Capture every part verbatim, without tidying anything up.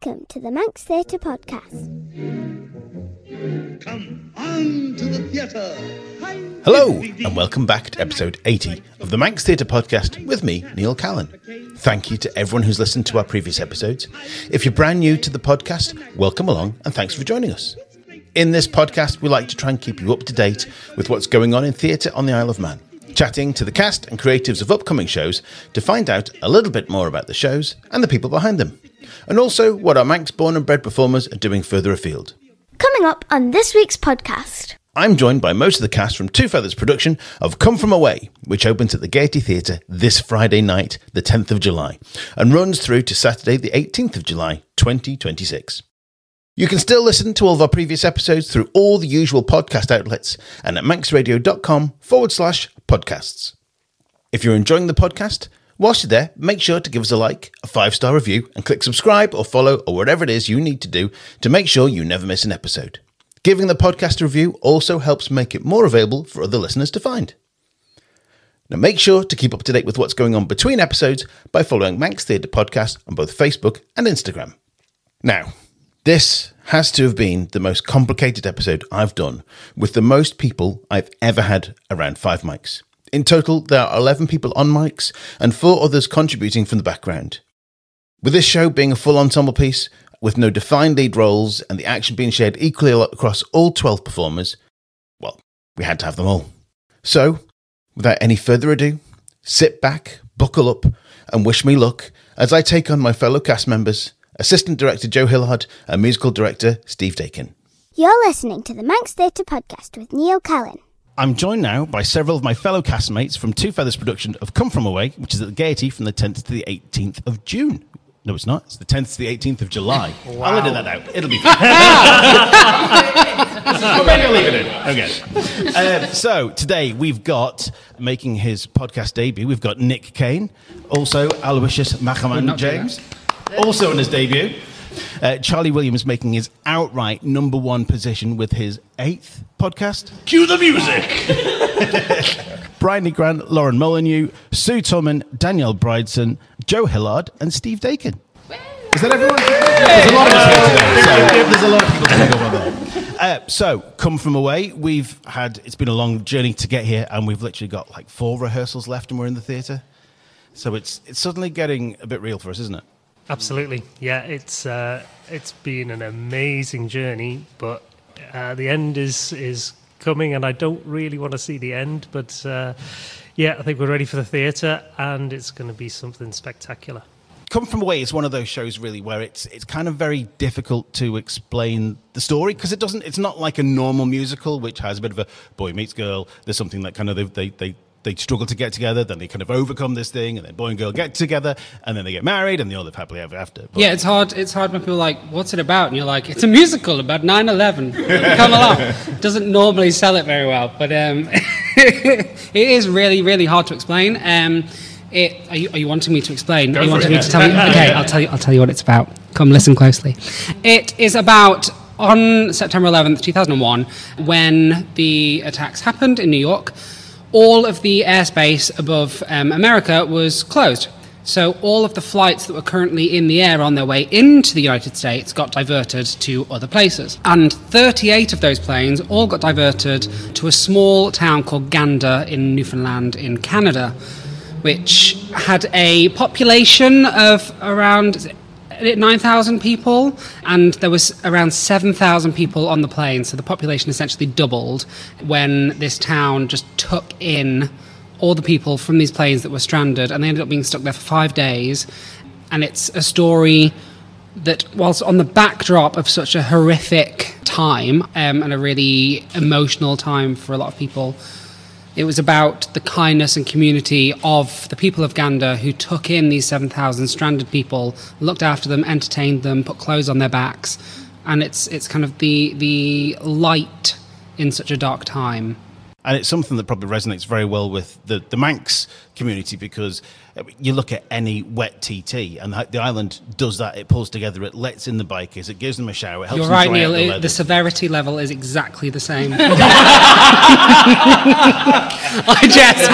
Welcome to the Manx Theatre Podcast. Come on to the theatre. Hello, and welcome back to episode eighty of the Manx Theatre Podcast with me, Neil Callan. Thank you to everyone who's listened to our previous episodes. If you're brand new to the podcast, welcome along and thanks for joining us. In this podcast, we like to try and keep you up to date with what's going on in theatre on the Isle of Man, chatting to the cast and creatives of upcoming shows to find out a little bit more about the shows and the people behind them, and also what our Manx born and bred performers are doing further afield. Coming up on this week's podcast. I'm joined by most of the cast from Two Feathers production of Come From Away, which opens at the Gaiety Theatre this Friday night, the tenth of July, and runs through to Saturday, the eighteenth of July, twenty twenty-six. You can still listen to all of our previous episodes through all the usual podcast outlets and at manxradio.com forward slash podcasts. If you're enjoying the podcast, whilst you're there, make sure to give us a like, a five-star review, and click subscribe or follow or whatever it is you need to do to make sure you never miss an episode. Giving the podcast a review also helps make it more available for other listeners to find. Now make sure to keep up to date with what's going on between episodes by following Manx Theatre Podcast on both Facebook and Instagram. Now, this has to have been the most complicated episode I've done, with the most people I've ever had around five mics. In total, there are eleven people on mics and four others contributing from the background. With this show being a full ensemble piece, with no defined lead roles and the action being shared equally across all twelve performers, well, we had to have them all. So, without any further ado, sit back, buckle up, and wish me luck as I take on my fellow cast members, Assistant Director Joe Hillard and Musical Director Steve Dakin. You're listening to the Manx Theatre Podcast with Neil Callan. I'm joined now by several of my fellow castmates from Two Feathers production of Come From Away, which is at the Gaiety from the tenth to the eighteenth of June. No, it's not. It's the tenth to the eighteenth of July. Wow. I'll edit that out. It'll be fine. Maybe I'll leave it in. Okay. Um, so, today we've got, making his podcast debut, we've got Nick Kane, also Aloysius Machaman James, also in his debut. Uh, Charlie Williams making his outright number one position with his eighth podcast. Cue the music! Bryony Grant, Lauren Molyneux, Sue Tillman, Danielle Brideson, Joe Hillard, and Steve Dakin. Is that everyone? There's a lot of us here today. So there's a lot of people to go on there. Uh, so, Come From Away. We've had, it's been a long journey to get here, and we've literally got like four rehearsals left, and we're in the theatre. So it's it's suddenly getting a bit real for us, isn't it? Absolutely, yeah. It's uh, it's been an amazing journey, but uh, the end is is coming, and I don't really want to see the end. But uh, yeah, I think we're ready for the theatre, and it's going to be something spectacular. Come From Away is one of those shows really where it's it's kind of very difficult to explain the story because it doesn't. It's not like a normal musical which has a bit of a boy meets girl. There's something that kind of they they. they They struggle to get together, then they kind of overcome this thing, and then boy and girl get together, and then they get married, and they all live happily ever after. But yeah, it's hard. It's hard when people are like, "What's it about?" And you're like, "It's a musical about nine eleven. Come along." Doesn't normally sell it very well, but um, it is really, really hard to explain. Um, it. Are you, are you wanting me to explain? Go are you for wanting it. me to tell you? Okay, I'll tell you. I'll tell you what it's about. Come, listen closely. It is about on September eleventh, two thousand one, when the attacks happened in New York. All of the airspace above um, America was closed. So all of the flights that were currently in the air on their way into the United States got diverted to other places. And thirty-eight of those planes all got diverted to a small town called Gander in Newfoundland in Canada, which had a population of around nine thousand people, and there was around seven thousand people on the plane, so the population essentially doubled when this town just took in all the people from these planes that were stranded, and they ended up being stuck there for five days. And it's a story that, whilst on the backdrop of such a horrific time um, and a really emotional time for a lot of people, it was about the kindness and community of the people of Gander who took in these seven thousand stranded people, looked after them, entertained them, put clothes on their backs. And it's it's kind of the the light in such a dark time. And it's something that probably resonates very well with the, the Manx community, because you look at any wet T T, and the, the island does that. It pulls together, it lets in the bikers, it gives them a shower. It helps You're them right, dry out Neil. the It, leather. the severity level is exactly the same. I jest.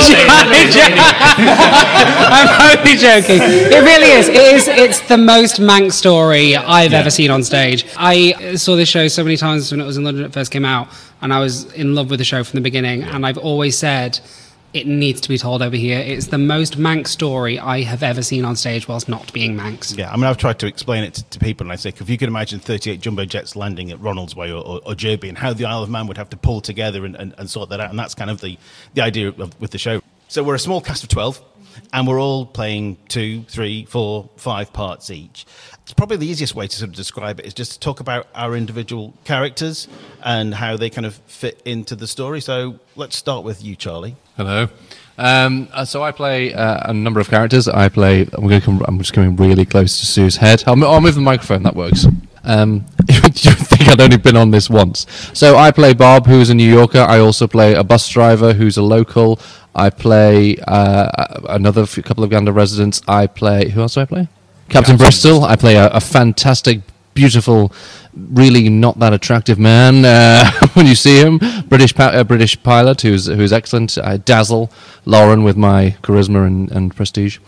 I'm only joking. It really is. It is. It's the most Manx story I've Yeah. ever seen on stage. I saw this show so many times when it was in London when it first came out, and I was in love with the show from the beginning. And I've always said, it needs to be told over here. It's the most Manx story I have ever seen on stage whilst not being Manx. Yeah, I mean, I've tried to explain it to, to people, and I say, if you could imagine thirty-eight jumbo jets landing at Ronaldsway or, or, or Derby, and how the Isle of Man would have to pull together and, and, and sort that out, and that's kind of the, the idea of, with the show. So we're a small cast of twelve, and we're all playing two, three, four, five parts each. It's probably the easiest way to sort of describe it is just to talk about our individual characters and how they kind of fit into the story. So let's start with you, Charlie. Hello. Um, uh, so I play uh, a number of characters. I play. I'm going to come. I'm just coming really close to Sue's head. I'll, I'll move the microphone. That works. Um, you think I'd only been on this once? So I play Bob, who's a New Yorker. I also play a bus driver who's a local. I play uh, another few, couple of Gander residents. I play. Who else do I play? Captain, Captain Bristol. I play a, a fantastic, beautiful, really not that attractive man uh, when you see him. British pa- uh, British pilot who's who's excellent. I dazzle Lauren with my charisma and, and prestige.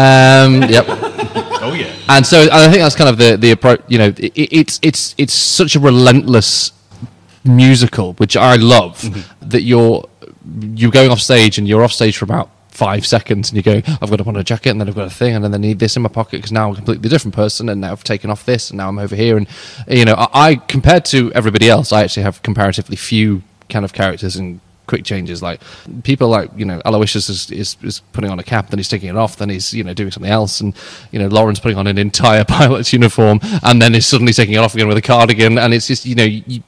Um, yep. Oh yeah. And so I think that's kind of the the approach. You know, it, it's it's it's such a relentless musical, which I love. Mm-hmm. That you're you're going off stage and you're off stage for about five seconds and you go, I've got to put on a jacket and then I've got a thing and then I need this in my pocket because now I'm a completely different person and now I've taken off this and now I'm over here. And, you know, I, I compared to everybody else, I actually have comparatively few kind of characters and quick changes. Like people like, you know, Aloysius is, is, is putting on a cap, then he's taking it off, then he's, you know, doing something else. And, you know, Lauren's putting on an entire pilot's uniform and then is suddenly taking it off again with a cardigan. And it's just, you know, you,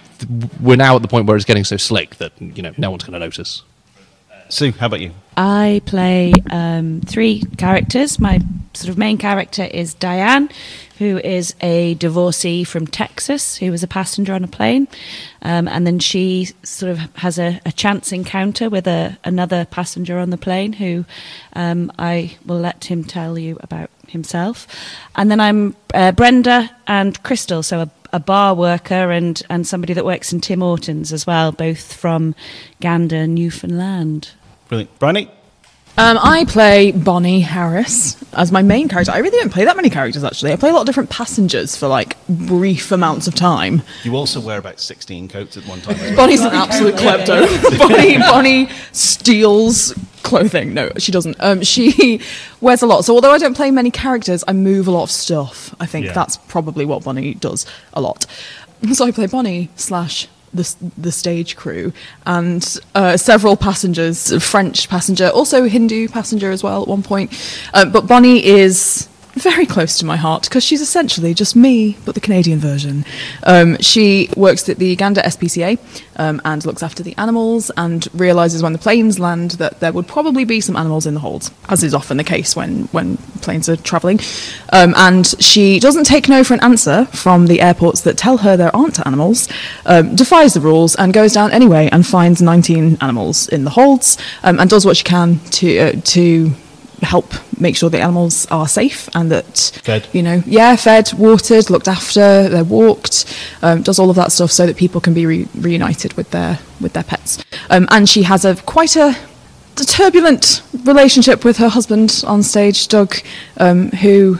we're now at the point where it's getting so slick that, you know, no one's going to notice. Sue, how about you? I play um, three characters. My sort of main character is Diane, who is a divorcee from Texas, who was a passenger on a plane. Um, and then she sort of has a, a chance encounter with a, another passenger on the plane who um, I will let him tell you about himself. And then I'm uh, Brenda and Crystal, so a a bar worker and, and somebody that works in Tim Hortons as well, both from Gander, Newfoundland. Brilliant. Bryony? Um, I play Bonnie Harris as my main character. I really don't play that many characters, actually. I play a lot of different passengers for, like, brief amounts of time. You also wear about sixteen coats at one time as well. Bonnie's an absolute klepto. Bonnie, Bonnie steals clothing. No, she doesn't. Um, she wears a lot. So although I don't play many characters, I move a lot of stuff. I think Yeah. that's probably what Bonnie does a lot. So I play Bonnie slash the the stage crew and uh, several passengers, a French passenger, also a Hindu passenger as well at one point. Uh, but Bonnie is very close to my heart because she's essentially just me, but the Canadian version. Um, she works at the Gander S P C A um, and looks after the animals and realises when the planes land that there would probably be some animals in the holds, as is often the case when, when planes are travelling. Um, and she doesn't take no for an answer from the airports that tell her there aren't animals, um, defies the rules and goes down anyway and finds nineteen animals in the holds um, and does what she can to uh, to help make sure the animals are safe and that, Fed. you know, yeah, fed, watered, looked after, they're walked, um, does all of that stuff so that people can be re- reunited with their with their pets. Um, and she has a quite a, a turbulent relationship with her husband on stage, Doug, um, who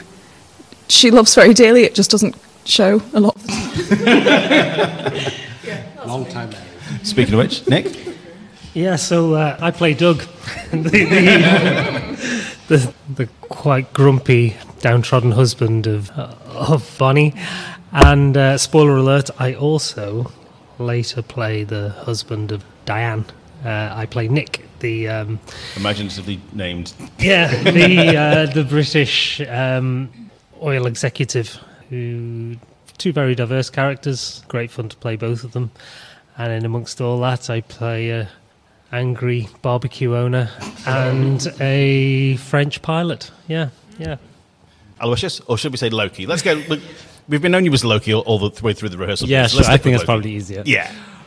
she loves very dearly. It just doesn't show a lot. Long time there. Speaking of which, Nick? Yeah, so uh, I play Doug, the, the, the the quite grumpy, downtrodden husband of uh, of Bonnie. And uh, spoiler alert, I also later play the husband of Diane. Uh, I play Nick, the um, Imaginatively named. yeah, the uh, the British um, oil executive. Who two very diverse characters. Great fun to play both of them. And in amongst all that, I play a angry barbecue owner and a French pilot. Yeah, yeah. Aloysius, or should we say Loki? Let's go. Look, we've been knowing you as Loki all, all the way through the rehearsal. Yeah, so sure, let's I stick think with that's Loki. probably easier. Yeah.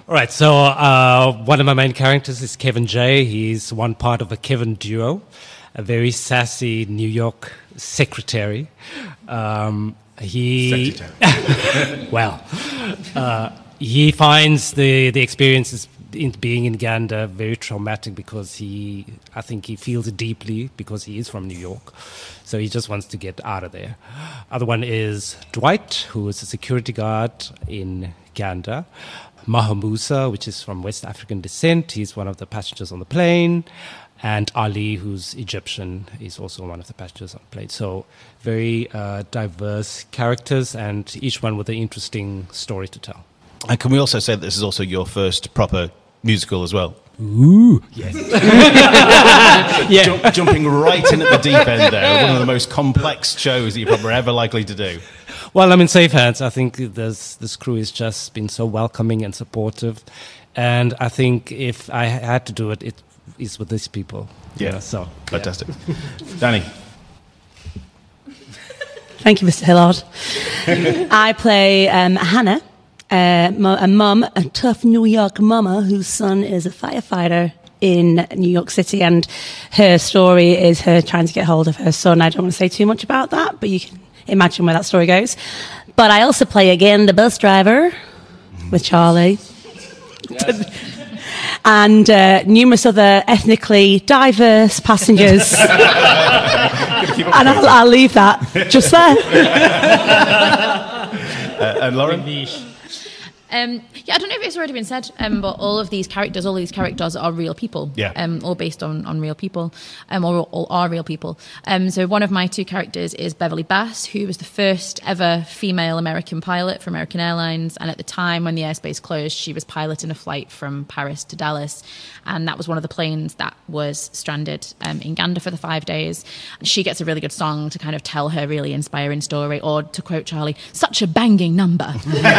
All right, so uh, one of my main characters is Kevin J. He's one part of a Kevin duo, a very sassy New York secretary. Um, he, well, uh, he finds the, the experiences in being in Uganda very traumatic because he, I think he feels it deeply because he is from New York. So he just wants to get out of there. Other one is Dwight, who is a security guard in Uganda. Mahamusa, which is from West African descent. He's one of the passengers on the plane. And Ali, who's Egyptian, is also one of the passengers on the plane. So very uh, diverse characters, and each one with an interesting story to tell. And can we also say that this is also your first proper musical as well? Ooh, yes. yeah. Jump, jumping right in at the deep end there, one of the most complex shows that you're probably ever likely to do. Well, I'm in safe hands. I think this, this crew has just been so welcoming and supportive. And I think if I had to do it, it is with these people. Yeah, know, so fantastic. Yeah. Danny. Thank you, Mister Hillard. I play um, Hannah, uh, a mum, a tough New York mama whose son is a firefighter in New York City, and her story is her trying to get hold of her son. I don't want to say too much about that, but you can imagine where that story goes. But I also play again the bus driver with Charlie. Yes. And uh, numerous other ethnically diverse passengers. And I'll, I'll leave that just there. uh, and Lauren? Um, yeah, I don't know if it's already been said, um, but all of these characters, all of these characters are real people. Yeah. Um, all based on, on real people, um, or all are real people. Um, so one of my two characters is Beverly Bass, who was the first ever female American pilot for American Airlines. And at the time when the airspace closed, she was piloting a flight from Paris to Dallas. And that was one of the planes that was stranded um, in Uganda for the five days. She gets a really good song to kind of tell her really inspiring story, or to quote Charlie, such a banging number.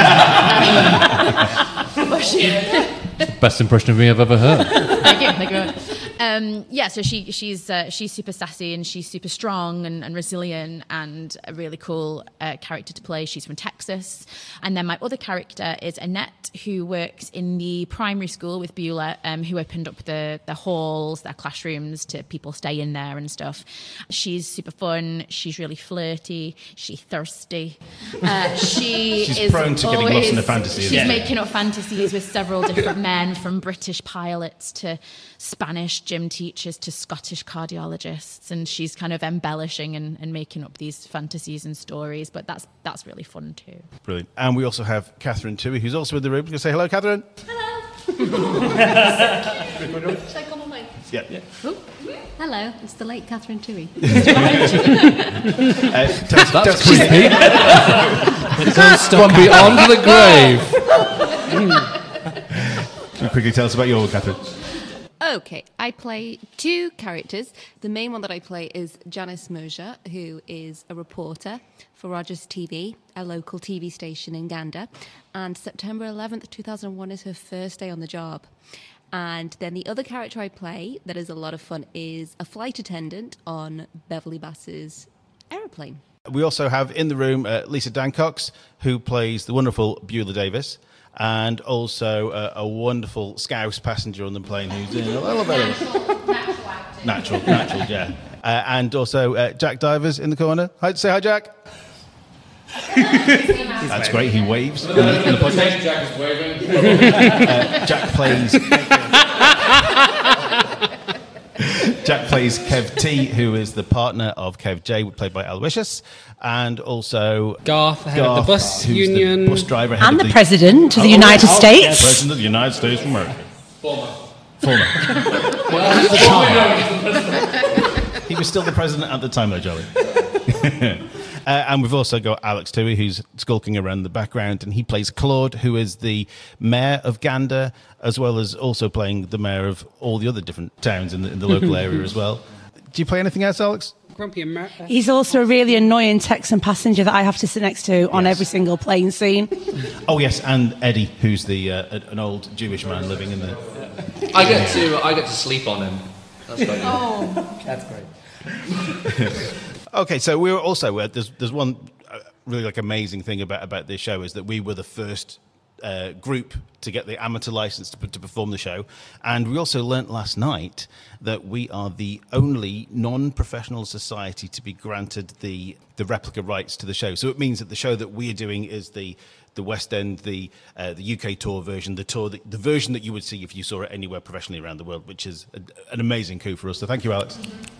Best impression of me I've ever heard. Thank you. Thank you very much. Um, yeah, so she she's uh, she's super sassy and she's super strong and, and resilient and a really cool uh, character to play. She's from Texas. And then my other character is Annette, who works in the primary school with Beulah, um, who opened up the, the halls, their classrooms to people stay in there and stuff. She's super fun. She's really flirty. She's thirsty. Uh, she she's is prone to always, getting lost in a fantasy. She's yeah. making up fantasies with several different men, from British pilots to Spanish gym teachers to Scottish cardiologists, and she's kind of embellishing and, and making up these fantasies and stories, but that's that's really fun too. Brilliant. And we also have Catherine Toohey, who's also in the room. Can you say hello, Catherine? Hello. Should I come on mic? Yeah. yeah. Oh. Hello, it's the late Catherine Toohey. uh, that's that's creepy. From beyond the grave. Can you quickly tell us about your Catherine? Okay, I play two characters. The main one that I play is Janice Moja, who is a reporter for Rogers T V, a local T V station in Uganda. And September eleventh, two thousand one is her first day on the job. And then the other character I play that is a lot of fun is a flight attendant on Beverly Bass's aeroplane. We also have in the room uh, Lisa Dancox, who plays the wonderful Beulah Davis, and also uh, a wonderful Scouse passenger on the plane who's in a little bit of... Natural, natural, yeah. Uh, and also uh, Jack Divers in the corner. Hi, say hi, Jack. That's great, he waves. In the, in the podcast. Jack is waving. uh, Jack plays... Jack plays Kev T, who is the partner of Kev J, played by Aloysius, and also Garth, the head Garth, of the bus who's union, the bus driver, head and of the, the president of the oh, United oh, States. Yeah, president of the United States of America. Former. Former. Well, at the time. He was still the president at the time, though, Jolly. Uh, and we've also got Alex Toohey, who's skulking around the background, and he plays Claude, who is the mayor of Gander, as well as also playing the mayor of all the other different towns in the, in the local area as well. Do you play anything else, Alex? Grumpy America. He's also a really annoying Texan passenger that I have to sit next to yes. on every single plane scene. Oh, yes, and Eddie, who's the uh, an old Jewish man living in the... I get to I get to sleep on him. That's great. Oh, that's great. Okay, so we were also uh, there's there's one uh, really like amazing thing about about this show is that we were the first uh, group to get the amateur license to, to perform the show. And we also learnt last night that we are the only non-professional society to be granted the the replica rights to the show. So it means that the show that we are doing is the the West End, the uh, the U K tour version, the tour, the, the version that you would see if you saw it anywhere professionally around the world, which is a, an amazing coup for us. So thank you, Alex.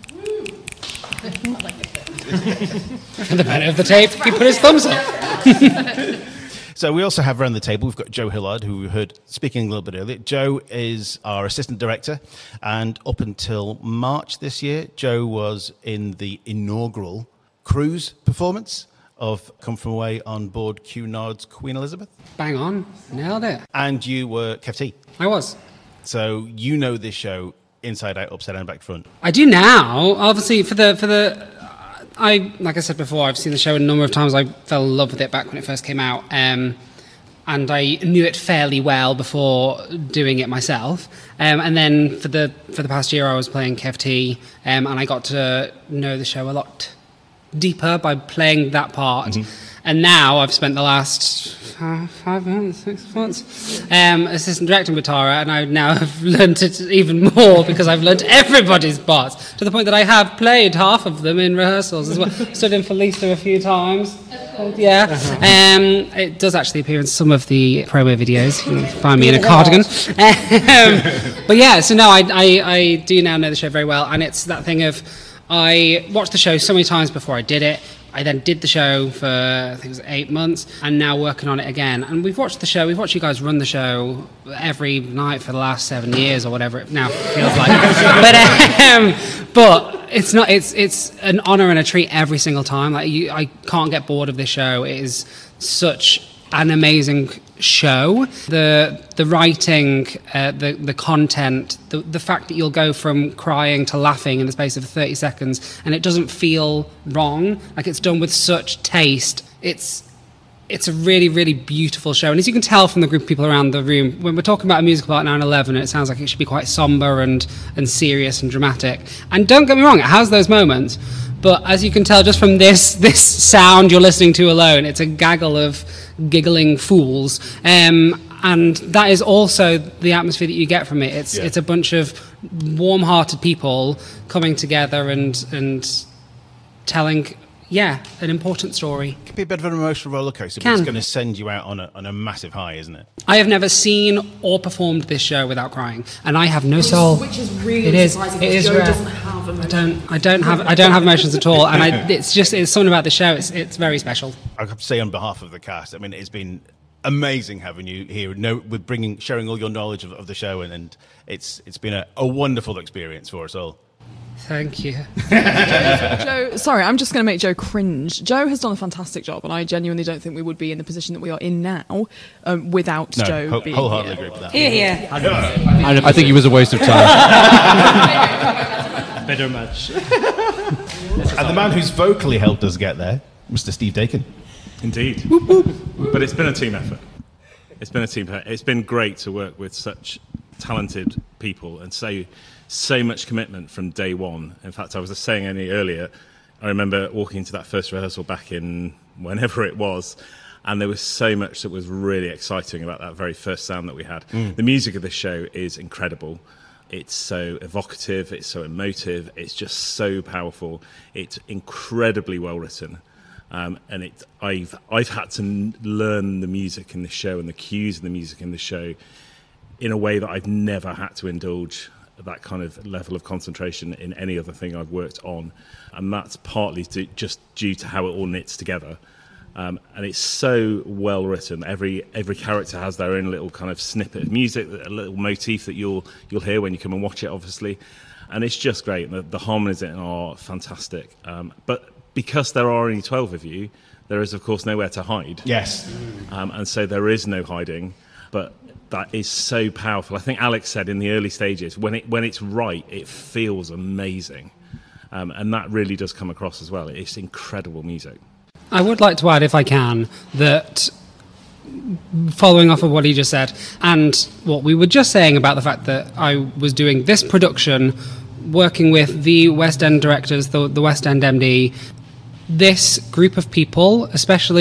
For the benefit of the tape, he put his thumbs up. So we also have around the table, we've got Joe Hillard, who we heard speaking a little bit earlier. Joe is our assistant director, and up until March this year, Joe was in the inaugural cruise performance of Come From Away on board Cunard's Queen Elizabeth. Bang on, nailed it. And you were Kev T. I was. So you know this show inside out, upside down, back to front. I do now. Obviously, for the for the, I like I said before, I've seen the show a number of times. I fell in love with it back when it first came out, um, and I knew it fairly well before doing it myself. Um, and then for the for the past year, I was playing Kev T, um, and I got to know the show a lot deeper by playing that part. Mm-hmm. And now I've spent the last uh, five months, six months, um, assistant directing with Tara, and I now have learnt it even more because I've learnt everybody's parts to the point that I have played half of them in rehearsals as well. Stood in for Lisa a few times. Yeah, um, it does actually appear in some of the promo videos. You can find me in a cardigan. um, but yeah, so no, I, I, I do now know the show very well, and it's that thing of I watched the show so many times before I did it. I then did the show for, I think it was eight months, and now working on it again. And we've watched the show, we've watched you guys run the show every night for the last seven years or whatever it now feels like. but um, but it's not, it's it's an honour and a treat every single time. Like you, I can't get bored of this show. It is such an amazing show. The the writing, uh, the the content, the the fact that you'll go from crying to laughing in the space of thirty seconds, and it doesn't feel wrong. Like it's done with such taste. It's it's a really, really beautiful show. And as you can tell from the group of people around the room, when we're talking about a musical about nine eleven, it sounds like it should be quite somber and and serious and dramatic. And don't get me wrong, it has those moments. But as you can tell just from this this sound you're listening to alone, it's a gaggle of giggling fools. Um, and that is also the atmosphere that you get from it. It's yeah. it's a bunch of warm-hearted people coming together and and telling, yeah, an important story. It can be a bit of an emotional roller coaster, but Can. it's going to send you out on a, on a massive high, isn't it? I have never seen or performed this show without crying, and I have no soul. Which is really it is, surprising. It is Joe rare. doesn't have emotions. I don't. I don't have. I don't have emotions at all, and I, it's just it's something about the show. It's it's very special. I have to say on behalf of the cast, I mean, it's been amazing having you here, know, with bringing, sharing all your knowledge of, of the show, and, and it's it's been a, a wonderful experience for us all. Thank you. Joe, sorry, I'm just going to make Joe cringe. Joe has done a fantastic job, and I genuinely don't think we would be in the position that we are in now um, without no, Joe ho- being wholeheartedly here. agree with that. Here, here. I, I think it was a waste of time. Better much. And the man who's vocally helped us get there, Mister Steve Dakin. Indeed. But it's been a team effort. It's been a team effort. It's been great to work with such talented people and so so much commitment from day one. In fact, I was just saying only earlier, I remember walking into that first rehearsal back in whenever it was, and there was so much that was really exciting about that very first sound that we had. Mm. The music of this show is incredible. It's so evocative, it's so emotive, it's just so powerful. It's incredibly well written. Um, and it, I've I've had to n- learn the music in the show and the cues of the music in the show in a way that I've never had to indulge that kind of level of concentration in any other thing I've worked on. And that's partly to, just due to how it all knits together. Um, and it's so well written. Every every character has their own little kind of snippet of music, a little motif that you'll you'll hear when you come and watch it, obviously. And it's just great. The, the harmonies in it are fantastic. Um, but because there are only twelve of you, there is, of course, nowhere to hide. Yes. Um, and so there is no hiding. But that is so powerful. I think Alex said in the early stages, when it when it's right, it feels amazing. Um, and that really does come across as well. It's incredible music. I would like to add, if I can, that following off of what he just said, and what we were just saying about the fact that I was doing this production, working with the West End directors, the, the West End M D, this group of people, especially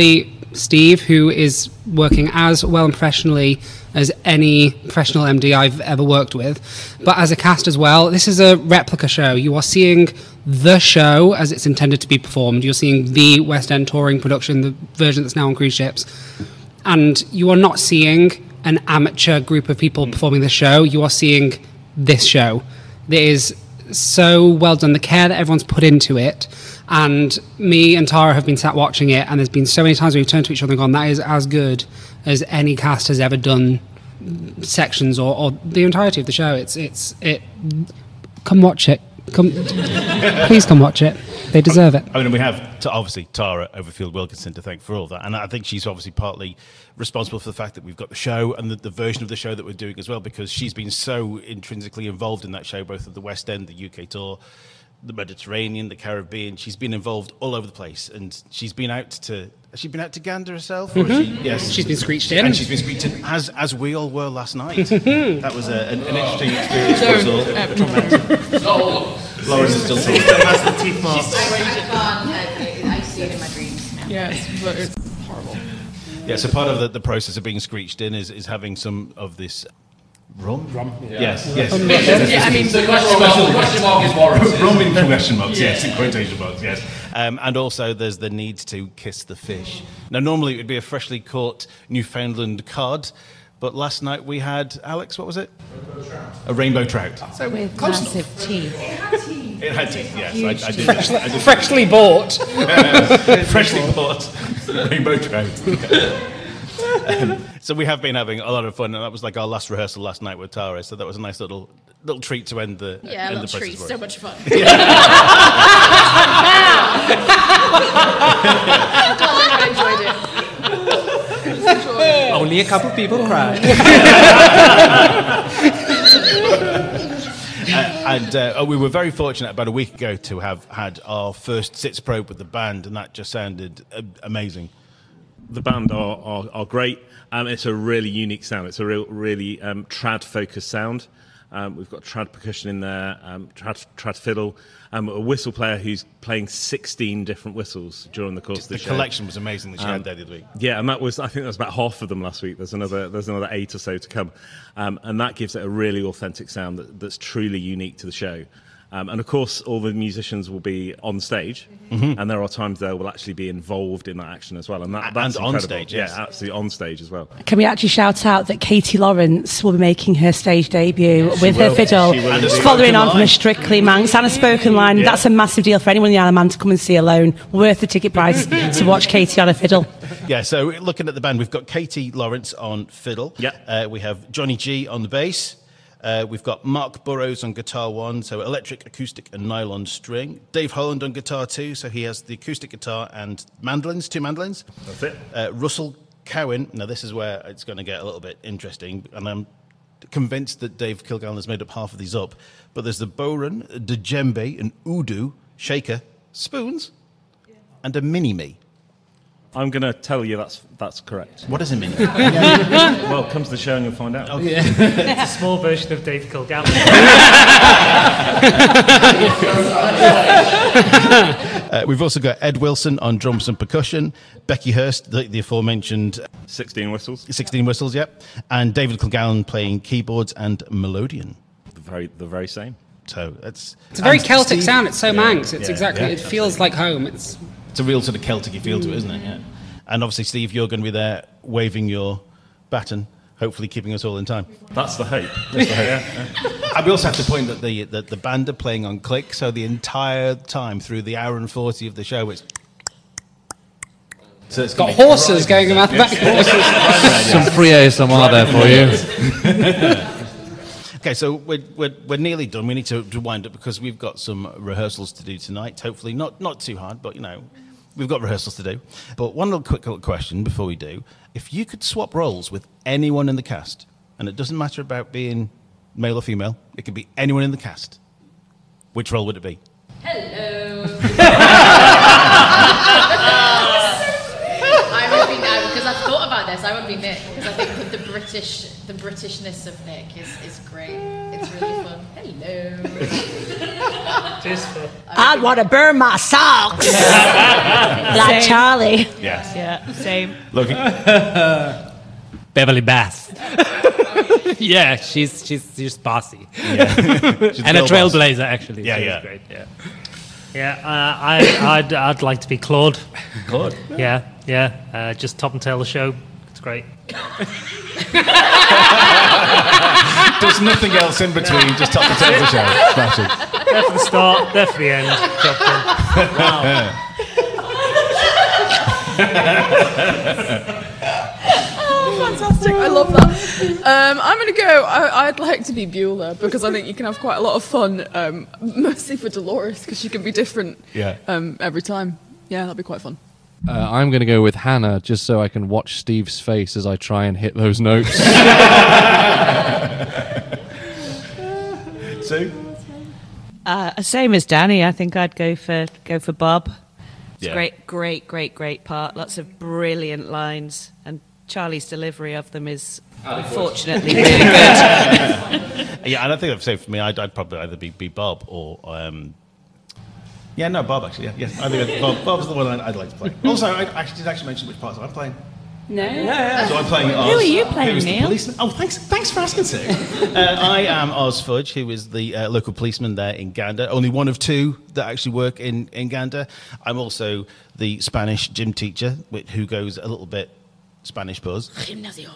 Steve, who is working as well and professionally as any professional M D I've ever worked with, but as a cast as well. This is a replica show. You are seeing the show as it's intended to be performed. You're seeing the West End touring production, the version that's now on cruise ships. And you are not seeing an amateur group of people performing the show. You are seeing this show. It is so well done, the care that everyone's put into it. And me and Tara have been sat watching it, and there's been so many times we've turned to each other and gone, that is as good as any cast has ever done sections or, or the entirety of the show. It's it's it. Come watch it. Come, please come watch it. They deserve it. I mean, we have to obviously Tara Overfield Wilkinson to thank for all that, and I think she's obviously partly responsible for the fact that we've got the show and the, the version of the show that we're doing as well, because she's been so intrinsically involved in that show, both at the West End, the U K tour, the Mediterranean, the Caribbean. She's been involved all over the place, and she's been out to. Has she been out to Gander herself? Or Mm-hmm. she, yes, she's been screeched in, and she's been screeched in as as we all were last night. That was a, an, an interesting experience for us all. Lawrence is still talking. Has the teeth marks. I see it in my dreams now. Yes, but it's horrible. Yeah, so part of the, the process of being screeched in is, is having some of this rum. Rum. Yeah. Yes, yes. Um, yes, yes, yes. I mean, the question mark, the question mark is warranted. Rum in question marks, Yeah. yes, in quotation marks, yes. Um, and also there's the need to kiss the fish. Now, normally it would be a freshly caught Newfoundland cod, but last night we had, Alex, what was it? A rainbow trout. So with massive teeth. It had teeth, yes. I, I did, Freshly, I did freshly bought. freshly bought rainbow trout. um, so we have been having a lot of fun, and that was like our last rehearsal last night with Tara, so that was a nice little little treat to end the Yeah, end a little the treat. process So for much fun. I enjoyed it. Only a couple people cried. Uh, and uh, we were very fortunate about a week ago to have had our first Sits Probe with the band, and that just sounded uh, amazing. The band are, are, are great. Um, it's a really unique sound. It's a real, really um, trad-focused sound. Um, we've got trad percussion in there, um, trad, trad fiddle, um, a whistle player who's playing sixteen different whistles during the course The of the, show. collection was amazing that she Um, had there the other week. Yeah, and that was, I think that was about half of them last week. There's another, there's another eight or so to come. Um, and that gives it a really authentic sound that, that's truly unique to the show. Um, and of course, all the musicians will be on stage, Mhm. and there are times they will actually be involved in that action as well. And that, And that's on incredible. stage, yes. Yeah, absolutely on stage as well. Can we actually shout out that Katie Lawrence will be making her stage debut She with her will. fiddle, She will indeed. following Spoken on from a line. Strictly Manx and a spoken line. Yeah. That's a massive deal for anyone in the Isle of Man to come and see alone. Worth the ticket price to watch Katie on a fiddle. Yeah, so looking at the band, we've got Katie Lawrence on fiddle. Yeah. Uh, we have Johnny G on the bass. Uh, we've got Mark Burrows on guitar one, so electric, acoustic, and nylon string. Dave Holland on guitar two, so he has the acoustic guitar and mandolins, two mandolins. That's it. Uh, Russell Cowan, now this is where it's going to get a little bit interesting, and I'm convinced that Dave Kilgallen has made up half of these up, but there's the Boran, a djembe, an udu, shaker, spoons, and a mini-me. I'm going to tell you that's that's correct. What is a mini? Well, come to the show and you'll find out. Yeah. It's a small version of Dave Kilgallen. Uh, we've also got Ed Wilson on drums and percussion, Becky Hurst, the, the aforementioned sixteen whistles. sixteen whistles, yep, and David Kilgallen playing keyboards and melodeon. The very, the very same. So it's It's a very and Celtic Steve- sound. It's so Yeah, Manx. It's yeah, exactly. yeah. It feels like home. It's It's a real sort of Celtic feel to it, isn't it? Yeah. And obviously, Steve, you're going to be there waving your baton, hopefully keeping us all in time. That's the hope. That's the hope. Yeah. And we also have to point that the that the band are playing on click, so the entire time through the hour and forty of the show, it's so it's got gonna be horses driving. going about the back. Some free A S M R there for you. Okay, so we're, we're, we're nearly done. We need to, to wind up because we've got some rehearsals to do tonight. Hopefully not, not too hard, but, you know, we've got rehearsals to do. But one little quick little question before we do. If you could swap roles with anyone in the cast, and it doesn't matter about being male or female, it could be anyone in the cast, which role would it be? Hello. I'm ripping out because I've thought about this, I would be Nick because I think the, the British, the Britishness of Nick is, is great. It's really fun. Hello. Just fun. I'd want to burn my socks. Like Same. Charlie. Yes. Yeah, same. Loki. Beverly Bass. Yeah, she's she's she's bossy. Yeah. She's And a girl boss. trailblazer, actually. Yeah, She's yeah. great. Yeah. Yeah, uh, I, I'd, I'd like to be Claude. Claude. Yeah, yeah. Uh, just top and tail the show. It's great. There's nothing else in between, just top the tail of the show. Smashing. There for the start, there for the end. Dropped in. Oh, fantastic. I love that. Um, I'm going to go. I, I'd like to be Beulah because I think you can have quite a lot of fun, um, mostly for Dolores because she can be different Yeah. um, every time. Yeah, that'd be quite fun. Uh, I'm going to go with Hannah just so I can watch Steve's face as I try and hit those notes. Sue? Uh, same as Danny. I think I'd go for go for Bob. It's Yeah. a great, great, great, great part. Lots of brilliant lines, and Charlie's delivery of them is unfortunately really good. Yeah, and I think I'd say for me, I'd, I'd probably either be, be Bob or. Um, yeah, no, Bob actually. Yeah, yeah. I think I'd- Bob, Bob's the one I'd, I'd like to play. Also, I actually did actually mention which parts I'm playing. No. So I'm playing Oz. Who are you playing, who's the Neil? policeman. Oh, thanks, thanks for asking, Sue. uh, I am Oz Fudge, who is the uh, local policeman there in Gander. Only one of two that actually work in, in Gander. I'm also the Spanish gym teacher, which, who goes a little bit Spanish buzz. Gimnasio.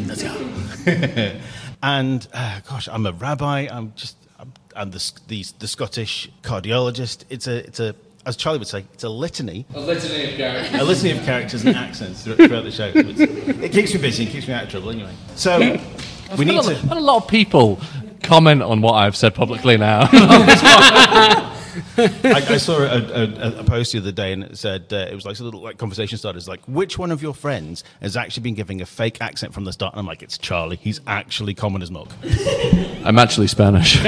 And uh, gosh, I'm a rabbi. I'm just I'm, I'm the, the the Scottish cardiologist. It's a it's a as Charlie would say, it's a litany. A litany of characters. A litany of characters and accents throughout the show. So it's, it keeps me busy and keeps me out of trouble anyway. So we need to. But a lot of people comment on what I've said publicly now. I, I saw a, a, a post the other day and it said uh, it was like a little like conversation starters like which one of your friends has actually been giving a fake accent from the start, and I'm like, it's Charlie. He's actually common as muck. I'm actually Spanish.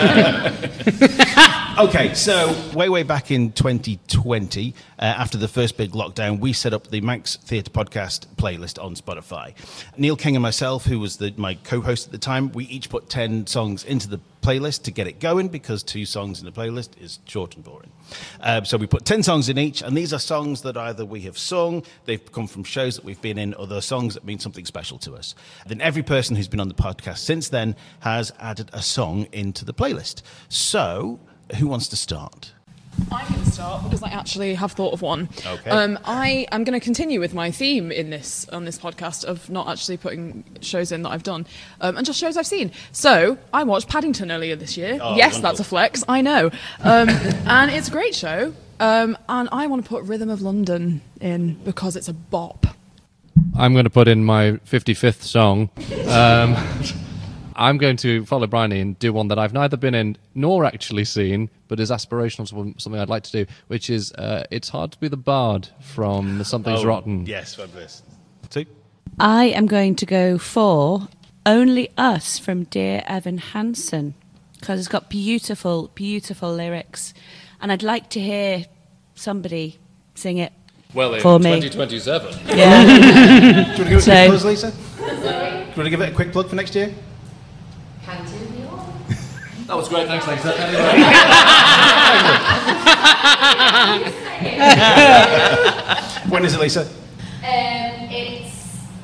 Okay, so way, way back in twenty twenty, uh, after the first big lockdown, we set up the Manx Theatre Podcast playlist on Spotify. Neil King and myself, who was the, my co-host at the time, we each put ten songs into the playlist to get it going because two songs in the playlist is short and boring. Um, so we put ten songs in each, and these are songs that either we have sung, they've come from shows that we've been in, or they're songs that mean something special to us. Then every person who's been on the podcast since then has added a song into the playlist. So who wants to start? I can start because I actually have thought of one. Okay. Um, I am going to continue with my theme in this on this podcast of not actually putting shows in that I've done um, and just shows I've seen. So I watched Paddington earlier this year. Oh, yes, wonderful. that's a flex. I know, um, and it's a great show. Um, and I want to put Rhythm of London in because it's a bop. I'm going to put in my fifty-fifth song. Um, I'm going to follow Bryony and do one that I've neither been in nor actually seen, but is aspirational to something I'd like to do, which is uh, It's Hard to Be the Bard from The Something's Oh, Rotten. Yes, fabulous. Two. I am going to go for Only Us from Dear Evan Hansen because it's got beautiful, beautiful lyrics, and I'd like to hear somebody sing it Well, in for me. twenty twenty-seven. Yeah. Do you want to give it a So- quick plug, Lisa? Do you want to give it a quick plug for next year? That was great, thanks, thanks. When is it, Lisa? Um, it's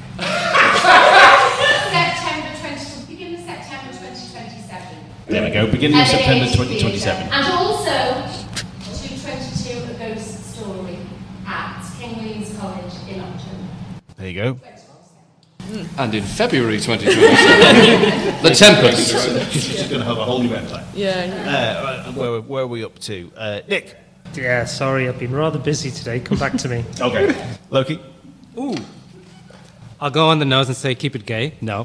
September twenty, beginning of September twenty twenty-seven. There we go, beginning of At the September Age twenty twenty-seven. Theatre. And also two twenty-two A Ghost Story at King William's College in Upton. There you go. And in February twenty twenty-seven, The Tempest. She's going to have a whole new empire. Yeah. yeah. Uh, right, where, where are we up to? Uh, Nick. Yeah, sorry, I've been rather busy today. Come back to me. Okay. Loki. Ooh. I'll go on the nose and say keep it gay. No.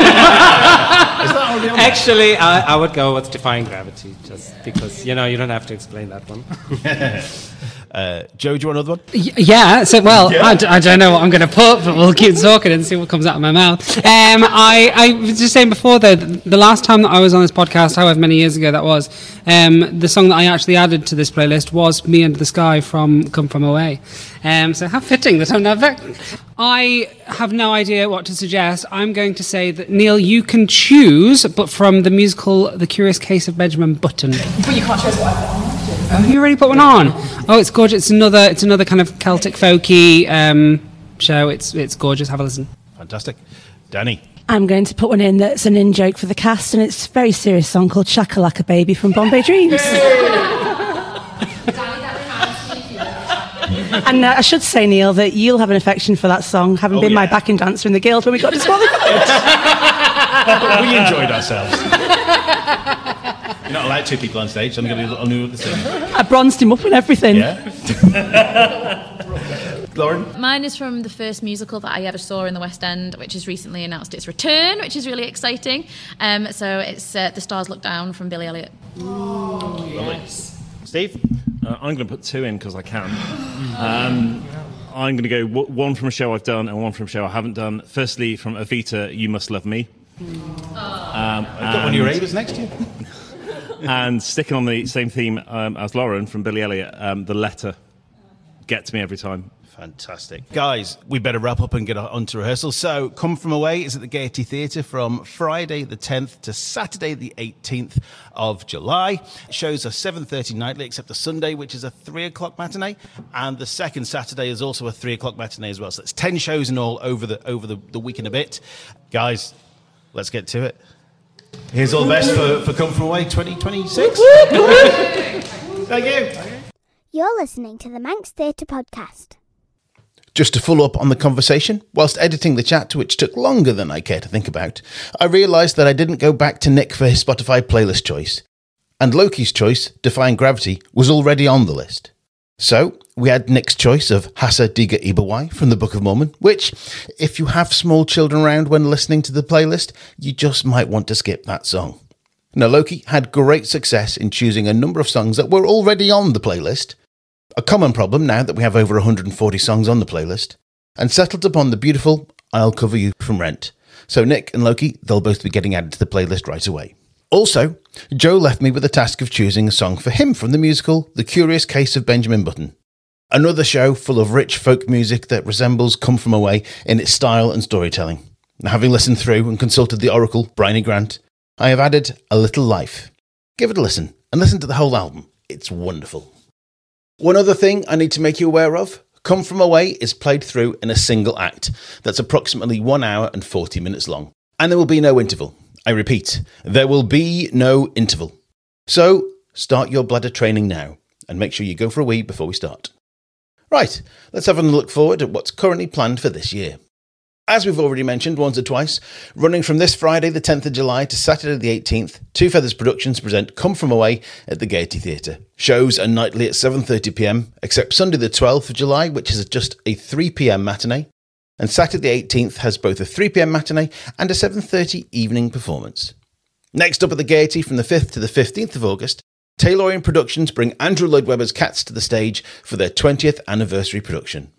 Actually, I, I would go with Defying Gravity, just because, you know, you don't have to explain that one. uh, Joe, do you want another one? Y- Yeah, so, well, Yeah. I, d- I don't know what I'm going to put, but we'll keep talking and see what comes out of my mouth. Um, I, I was just saying before, though, th- the last time that I was on this podcast, however many years ago that was, um, the song that I actually added to this playlist was Me Under the Sky from Come From Away. Um, so how fitting that I'm never. I have no idea what to suggest. I'm going to say that, Neil, you can choose, but from the musical The Curious Case of Benjamin Button. But you can't choose what I've got on. Oh, you already put one on? Oh, it's gorgeous. It's another, it's another kind of Celtic folky um, show. It's, it's gorgeous. Have a listen. Fantastic. Danny. I'm going to put one in that's an in-joke for the cast, and it's a very serious song called Shakalaka Baby from Bombay Dreams. And uh, I should say, Neil, that you'll have an affection for that song, having Oh, been my yeah. backing dancer in the Guild when we got disqualified. We enjoyed ourselves. You're not allowed two people on stage, so I'm going to do only with the same. I bronzed him up and everything. Yeah. Lauren? Mine is from the first musical that I ever saw in the West End, which has recently announced its return, which is really exciting. Um, so it's uh, The Stars Look Down from Billy Elliot. Lovely. Steve? Uh, I'm going to put two in because I can. Um, I'm going to go w- one from a show I've done and one from a show I haven't done. Firstly, from Evita, You Must Love Me. Um, I've got one of your Avas next to you. And sticking on the same theme um, as Lauren from Billy Elliot, um, The Letter. Gets me every time. Fantastic. Guys, we better wrap up and get on to rehearsal. So, Come From Away is at the Gaiety Theatre from Friday the tenth to Saturday the eighteenth of July. Shows are seven thirty nightly, except the Sunday, which is a three o'clock matinee. And the second Saturday is also a three o'clock matinee as well. So, it's ten shows in all over the over the, the week and a bit. Guys, let's get to it. Here's all the best for, for Come From Away twenty twenty-six. Thank you. You're listening to the Manx Theatre Podcast. Just to follow up on the conversation, whilst editing the chat, which took longer than I care to think about, I realised that I didn't go back to Nick for his Spotify playlist choice. And Loki's choice, Defying Gravity, was already on the list. So, we had Nick's choice of Hasa Diga Ibawai from the Book of Mormon, which, if you have small children around when listening to the playlist, you just might want to skip that song. Now, Loki had great success in choosing a number of songs that were already on the playlist, a common problem now that we have over one hundred forty songs on the playlist, and settled upon the beautiful I'll Cover You from Rent. So Nick and Loki, they'll both be getting added to the playlist right away. Also, Joe left me with the task of choosing a song for him from the musical The Curious Case of Benjamin Button. Another show full of rich folk music that resembles Come From Away in its style and storytelling. Now, having listened through and consulted the oracle, Bryony Grant, I have added A Little Life. Give it a listen, and listen to the whole album. It's wonderful. One other thing I need to make you aware of, Come From Away is played through in a single act that's approximately one hour and forty minutes long. And there will be no interval. I repeat, there will be no interval. So, start your bladder training now, and make sure you go for a wee before we start. Right, let's have a look forward at what's currently planned for this year. As we've already mentioned once or twice, running from this Friday the tenth of July to Saturday the eighteenth, Two Feathers Productions present Come From Away at the Gaiety Theatre. Shows are nightly at seven thirty p m, except Sunday the twelfth of July, which is just a three p m matinee, and Saturday the eighteenth has both a three p m matinee and a seven thirty evening performance. Next up at the Gaiety from the fifth to the fifteenth of August, Taylorian Productions bring Andrew Lloyd Webber's Cats to the stage for their twentieth anniversary production.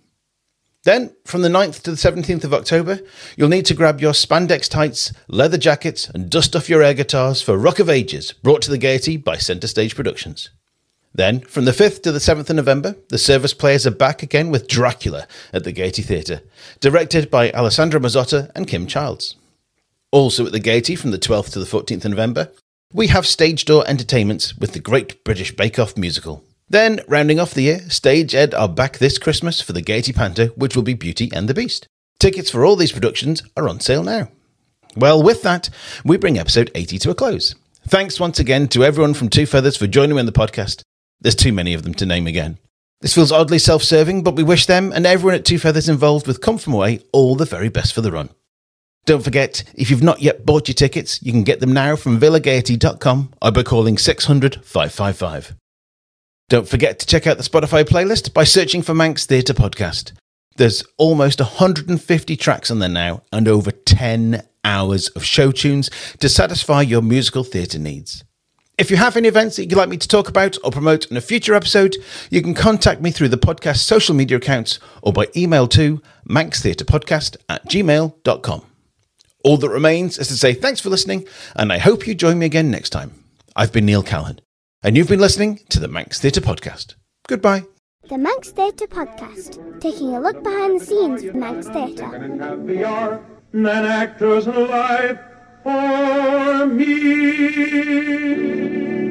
Then, from the ninth to the seventeenth of October, you'll need to grab your spandex tights, leather jackets, and dust off your air guitars for Rock of Ages, brought to the Gaiety by Centre Stage Productions. Then, from the fifth to the seventh of November, the Service Players are back again with Dracula at the Gaiety Theatre, directed by Alessandra Mazzotta and Kim Childs. Also at the Gaiety from the twelfth to the fourteenth of November, we have Stage Door Entertainments with the Great British Bake Off musical. Then, rounding off the year, Stage Ed are back this Christmas for the Gaiety Panto, which will be Beauty and the Beast. Tickets for all these productions are on sale now. Well, with that, we bring episode eighty to a close. Thanks once again to everyone from Two Feathers for joining me on the podcast. There's too many of them to name again. This feels oddly self-serving, but we wish them and everyone at Two Feathers involved with Come From Away all the very best for the run. Don't forget, if you've not yet bought your tickets, you can get them now from villa gaiety dot com or by calling six hundred, five five five. Don't forget to check out the Spotify playlist by searching for Manx Theatre Podcast. There's almost one hundred fifty tracks on there now and over ten hours of show tunes to satisfy your musical theatre needs. If you have any events that you'd like me to talk about or promote in a future episode, you can contact me through the podcast social media accounts or by email to manxtheatrepodcast at gmail dot com. All that remains is to say thanks for listening, and I hope you join me again next time. I've been Neil Callahan, and you've been listening to the Manx Theatre Podcast. Goodbye. The Manx Theatre Podcast, taking a look behind the scenes of Manx Theatre. An actor's life for me.